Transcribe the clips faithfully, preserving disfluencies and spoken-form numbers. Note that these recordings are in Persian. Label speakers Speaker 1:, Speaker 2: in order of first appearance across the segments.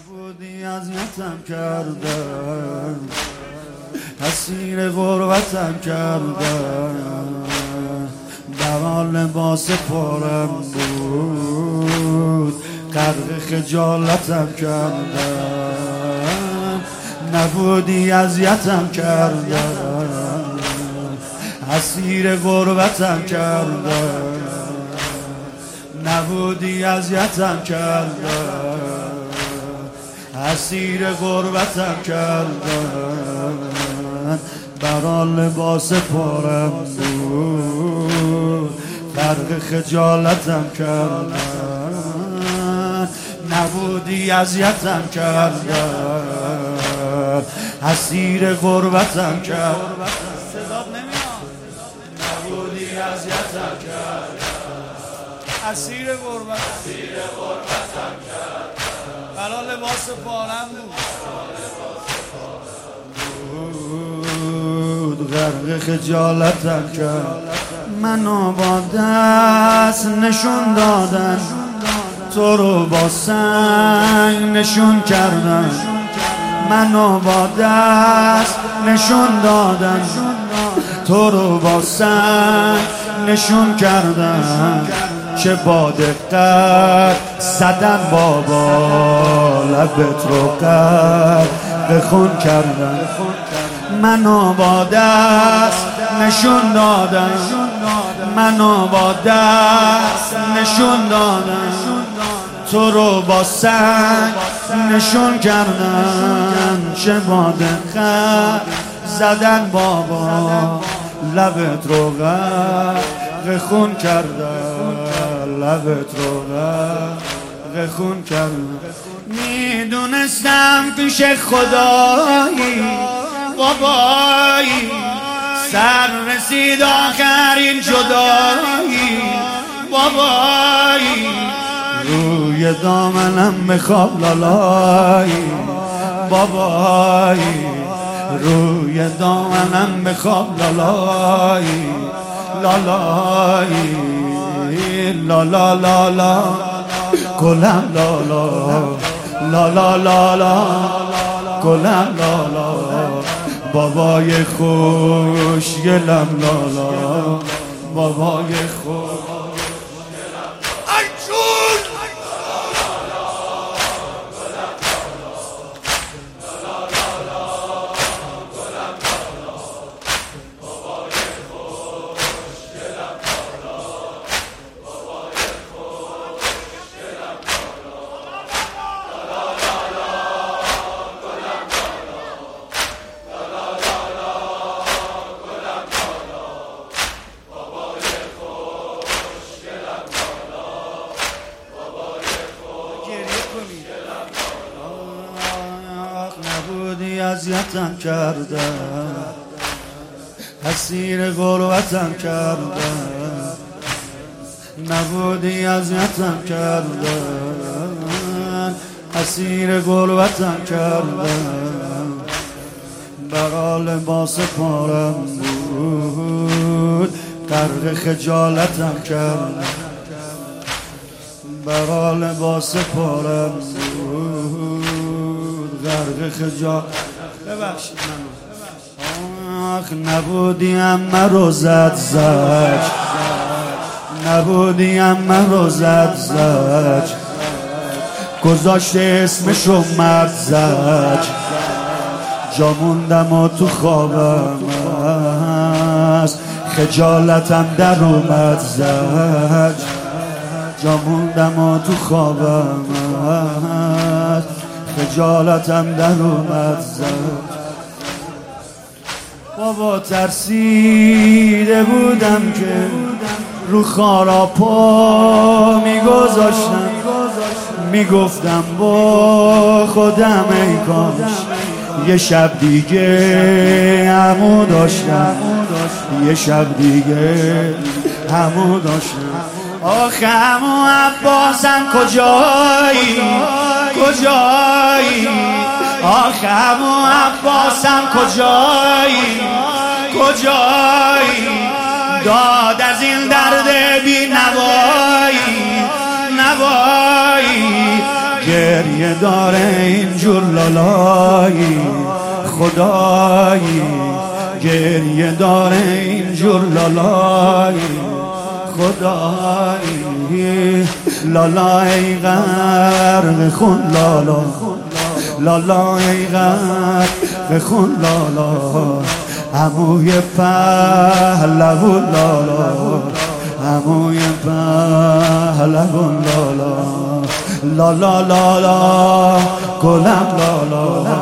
Speaker 1: نبودی اذیتم کردن، اسیر غربتم کردن، در لباس پارم بود غرق خجالتم کردن. نبودی اذیتم کردن، اسیر غربتم کردن، نبودی اذیتم کردن، اسیر غربتم کردن، برا لباس پارم بود غرق خجالتم کردن. نبودی اذیتم کردن، اسیر غربتم کردن. صدات نمیاد. نبودی اذیتم کردن، اسیر غربتم کردن، برا لباس پارم بود غرق خجالتم کرد. منو با دست نشون دادن، تو رو با سنگ نشون کردن. منو با دست نشون دادن، تو رو با سنگ نشون کردن. چه با دقت زدن بابا، لبت رو غرق خون کردن. منو با دست نشون دادن، منو با دست نشون دادن، تو رو با سنگ نشون کردن. چه با دقت زدن بابا، لبت رو غرق خون کردن، لبت رو غرق خون کردن. میدونستم پیش خدایی بابایی، سر رسید آخرین جدایی بابایی. روی دامنم بخواب لالایی بابایی، روی دامنم بخواب لالایی لالایی. لا لا لا لا گلم لا لا لا لا لا لا گلم لا لا. بابای خوشگلم لا لا، بابای خوشگلم. نبودی اذیتم کردن، اسیر غربتم کردن. نبودی اذیتم کردن، اسیر غربتم کردن، برا لباس پارم بود غرق خجالتم کردن، برا لباس پارم بود غرق خجالت. ببخشید منو. آخ نبودیم مرو زد زج، نبودیم مرو زد زج، گذاشته اسمشو مرد زج. جا موندم و تو خوابم است، خجالتم در اومد زج. جا موندم و تو خوابم است، خجالتم در اومد زد. بابا ترسیده بودم که رو خارا پا میگذاشتم، میگفتم با خودم ای کاش یه شب دیگه همو داشتم، یه شب دیگه همو داشتم. آخه همو عباسم کجایی کجایی، آخه همو عباسم کجایی کجایی. داد از این درد بی نوایی نوایی، گریه داره اینجور لالایی خدایی گریه داره اینجور لالایی خدایی لالا ای غرق خون لالا لالا ای غرق خون لالا عموی پهلوون لالا عموی پهلوون لالا لالا لالا گلم لالا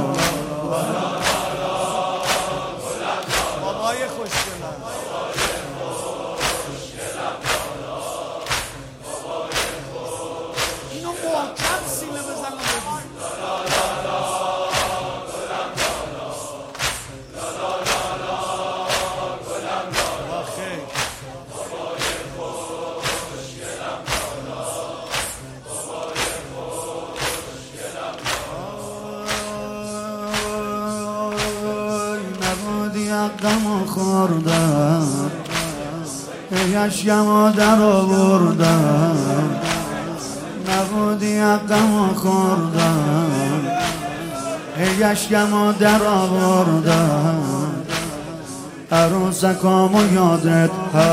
Speaker 1: غم خوردم یشیم در آوردم نبودی غم خوردم یشیم در آوردم عروسکامو یادت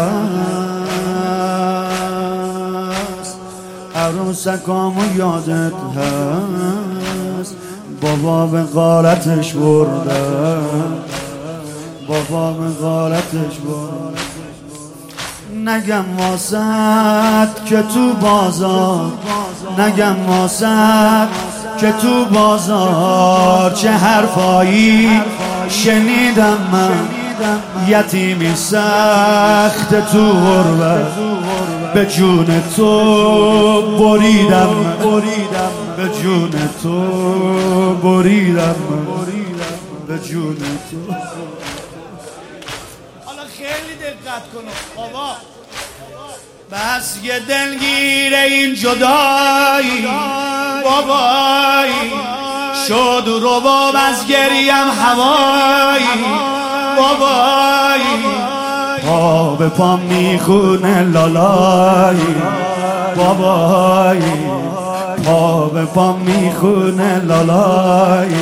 Speaker 1: هست عروسکامو یادت هست بابا به غارتش بردم بابا به غارتش بود نگم واسد که تو بازار نگم واسد که تو بازار چه حرفایی شنیدم من یتیمی سخت تو غربت به جون تو بریدم به جون تو بریدم به جون تو
Speaker 2: خیلی دقت کنم بابا
Speaker 1: بس یه دلگیر این جدایی بابایی شد رباب از گریم هوایی بابایی پا به پا میخونه لالایی بابایی پا به پا میخونه لالایی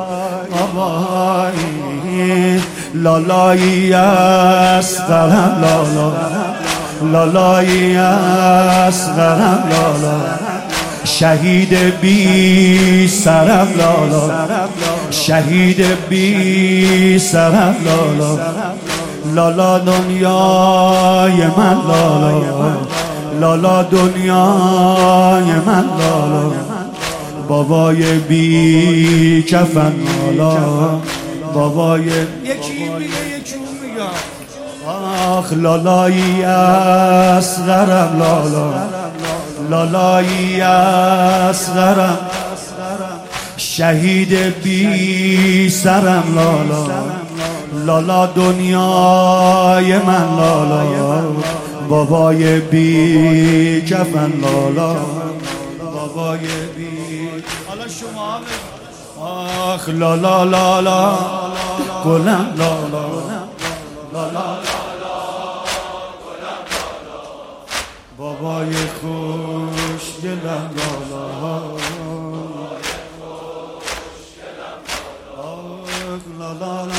Speaker 1: بابایی لالایی اصغرم لالا لالایی اصغرم لالا شهید بی سرم لالا شهید بی سرم لالا لالا دنیای من لالا لالا دنیای من لالا بابای بی کفن لالا بابای
Speaker 2: یکی این میگه یکی اون میگه
Speaker 1: آخ لالایی اصغرم لالا لالایی اصغرم شهید بی سرم لالا لالا دنیای من لالا بابای بی کفن لالا بابای بی
Speaker 2: حالا شما
Speaker 1: آخ لالا لالا گلم لالا لالا بابای خوش گلم لالا آخ لالا